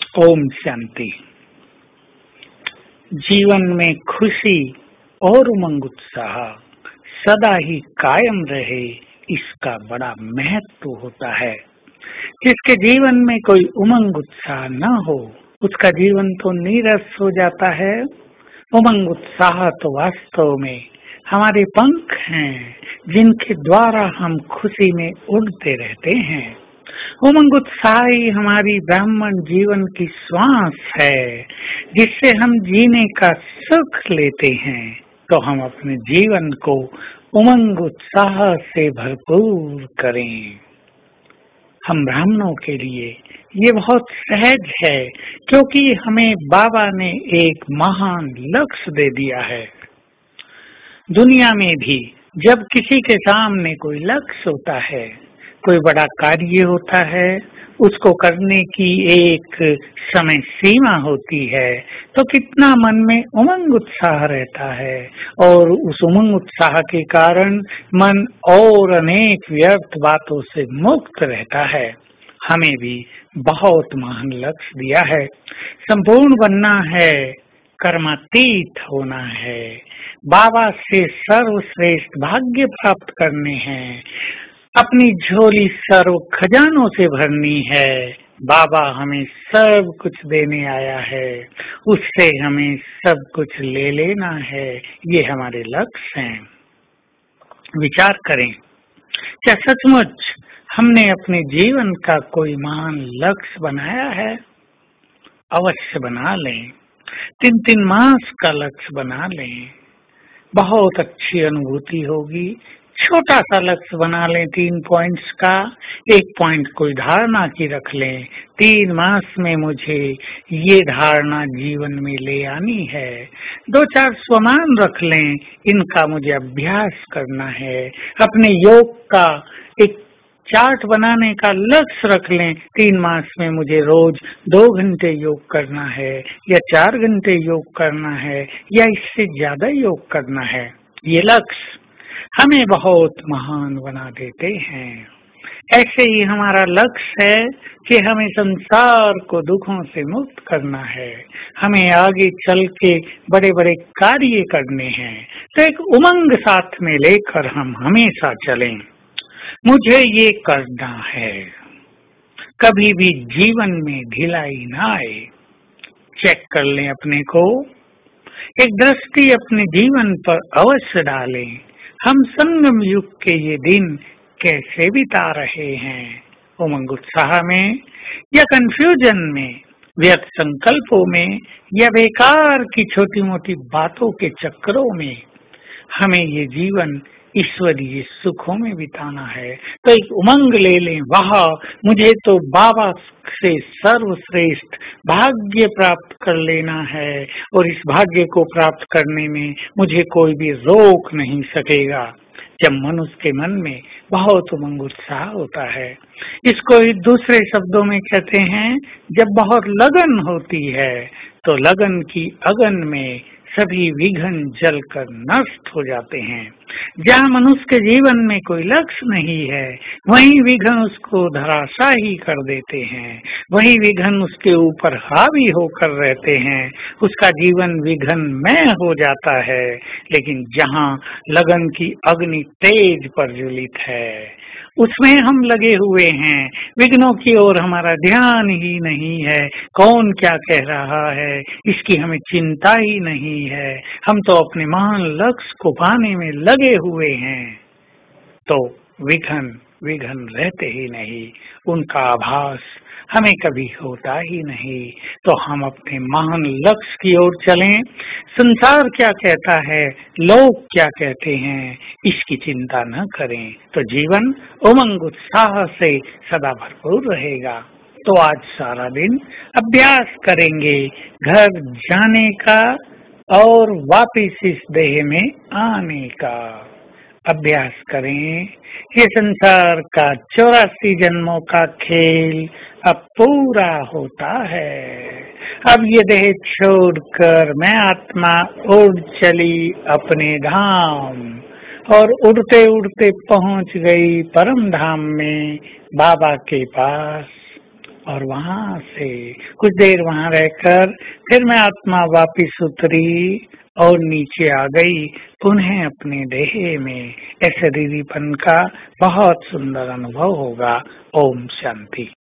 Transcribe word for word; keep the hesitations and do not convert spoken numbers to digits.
ओम शांति। जीवन में खुशी और उमंग उत्साह सदा ही कायम रहे, इसका बड़ा महत्व होता है। जिसके जीवन में कोई उमंग उत्साह न हो, उसका जीवन तो नीरस हो जाता है। उमंग उत्साह तो वास्तव में हमारे पंख हैं, जिनके द्वारा हम खुशी में उड़ते रहते हैं। उमंग उत्साह ही हमारी ब्राह्मण जीवन की श्वास है, जिससे हम जीने का सुख लेते हैं। तो हम अपने जीवन को उमंग उत्साह से भरपूर करें। हम ब्राह्मणों के लिए ये बहुत सहज है, क्योंकि हमें बाबा ने एक महान लक्ष्य दे दिया है। दुनिया में भी जब किसी के सामने कोई लक्ष्य होता है, कोई बड़ा कार्य होता है, उसको करने की एक समय सीमा होती है, तो कितना मन में उमंग उत्साह रहता है। और उस उमंग उत्साह के कारण मन और अनेक व्यर्थ बातों से मुक्त रहता है। हमें भी बहुत महान लक्ष्य दिया है। संपूर्ण बनना है, कर्मातीत होना है, बाबा से सर्वश्रेष्ठ भाग्य प्राप्त करने हैं, अपनी झोली सर्व खजानों से भरनी है। बाबा हमें सब कुछ देने आया है, उससे हमें सब कुछ ले लेना है। ये हमारे लक्ष्य हैं। विचार करें, क्या सचमुच हमने अपने जीवन का कोई महान लक्ष्य बनाया है? अवश्य बना लें। तीन तीन मास का लक्ष्य बना लें, बहुत अच्छी अनुभूति होगी। छोटा सा लक्ष्य बना लें, तीन पॉइंट्स का, एक पॉइंट कोई धारणा की रख लें। तीन मास में मुझे ये धारणा जीवन में ले आनी है। दो चार स्वमान रख लें, इनका मुझे अभ्यास करना है। अपने योग का एक चार्ट बनाने का लक्ष्य रख लें। तीन मास में मुझे रोज दो घंटे योग करना है, या चार घंटे योग करना है, या इससे ज्यादा योग करना है। ये लक्ष्य हमें बहुत महान बना देते हैं। ऐसे ही हमारा लक्ष्य है कि हमें संसार को दुखों से मुक्त करना है, हमें आगे चल के बड़े बड़े कार्य करने हैं। तो एक उमंग साथ में लेकर हम हमेशा चलें। मुझे ये करना है, कभी भी जीवन में ढिलाई ना आए। चेक कर लें अपने को, एक दृष्टि अपने जीवन पर अवश्य डालें। हम संगम युग के ये दिन कैसे बिता रहे हैं? उमंग उत्साह में या कंफ्यूजन में, व्यर्थ संकल्पों में, या बेकार की छोटी मोटी बातों के चक्करों में? हमें ये जीवन ईश्वरीय सुखों में बिताना है। तो एक उमंग ले लें, वाह, मुझे तो बाबा से सर्वश्रेष्ठ भाग्य प्राप्त कर लेना है, और इस भाग्य को प्राप्त करने में मुझे कोई भी रोक नहीं सकेगा। जब मनुष्य के मन में बहुत उमंग उत्साह होता है, इसको दूसरे शब्दों में कहते हैं, जब बहुत लगन होती है, तो लगन की अगन में सभी विघ्न जलकर नष्ट हो जाते हैं। जहाँ मनुष्य के जीवन में कोई लक्ष्य नहीं है, वहीं विघ्न उसको धराशायी कर देते हैं, वहीं विघ्न उसके ऊपर हावी होकर रहते हैं। उसका जीवन विघ्नमय हो जाता है। लेकिन जहाँ लगन की अग्नि तेज प्रज्वलित है, उसमें हम लगे हुए हैं, विघ्नों की ओर हमारा ध्यान ही नहीं है। कौन क्या कह रहा है, इसकी हमें चिंता ही नहीं है। हम तो अपने महान लक्ष्य को पाने में लगे हुए हैं, तो विघ्न विघ्न रहते ही नहीं, उनका आभास हमें कभी होता ही नहीं। तो हम अपने महान लक्ष्य की ओर चलें। संसार क्या कहता है, लोग क्या कहते हैं, इसकी चिंता न करें, तो जीवन उमंग उत्साह से सदा भरपूर रहेगा। तो आज सारा दिन अभ्यास करेंगे घर जाने का और वापिस इस देह में आने का। अभ्यास करें। ये संसार का चौरासी जन्मों का खेल अब पूरा होता है। अब ये देह छोड़कर मैं आत्मा उड़ चली अपने धाम, और उड़ते उड़ते पहुंच गई परम धाम में, बाबा के पास। और वहां से कुछ देर वहां रहकर फिर मैं आत्मा वापिस उतरी और नीचे आ गई पुनः अपने देह में। ऐसे शरीरीपन का बहुत सुंदर अनुभव होगा। ओम शांति।